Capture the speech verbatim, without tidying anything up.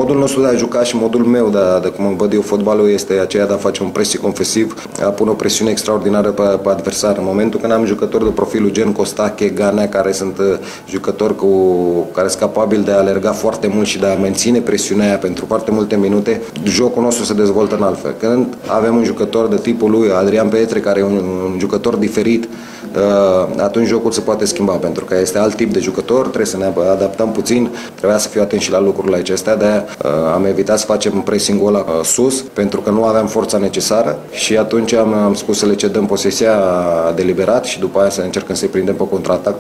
modul nostru de a juca și modul meu de, a, de cum văd eu fotbalul este aceea de a face un pressing ofensiv, a pune o presiune extraordinară pe, pe adversar. În momentul când am jucători de profilul gen Costache, Ganea, care sunt jucători cu, care sunt capabili de a alerga foarte mult și de a menține presiunea aia pentru foarte multe minute, jocul nostru se dezvoltă în altfel. Când avem un jucător de tipul lui Adrian Petre, care e un, un jucător diferit, atunci jocul se poate schimba, pentru că este alt tip de jucător, trebuie să ne adaptăm puțin, trebuia să fiu atent și la lucrurile acestea, de-aia am evitat să facem pressing-ul ăla sus, pentru că nu aveam forța necesară și atunci am, am spus să le cedăm posesia deliberat și după aia să încercăm să-i prindem pe contraatac.